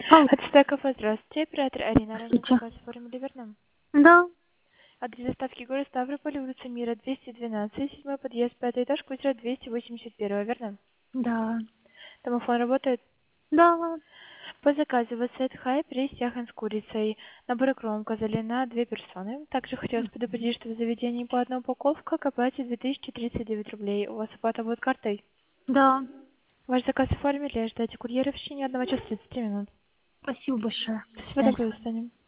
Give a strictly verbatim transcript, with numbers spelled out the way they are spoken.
Алло. От Стекова, здравствуйте. Оператор Арина. Ранее Здравствуйте. заказ оформили, верно? Да. Адрес доставки город Ставрополь, улица Мира, двести двенадцать, седьмой подъезд, пятый этаж, квартира двести восемьдесят один, верно? Да. Домофон работает? Да. По заказу в сет хай рейс яхан с курицей. Набор икром козали на две персоны. Также хотелось предупредить, что в заведении по одной упаковке к оплате две тысячи тридцать девять рублей. У вас оплата будет картой? Да. Ваш заказ оформили, ждайте курьера в течение одного часа тридцати минут. Спасибо большое. До Спасибо, свидания. доброго, до свидания.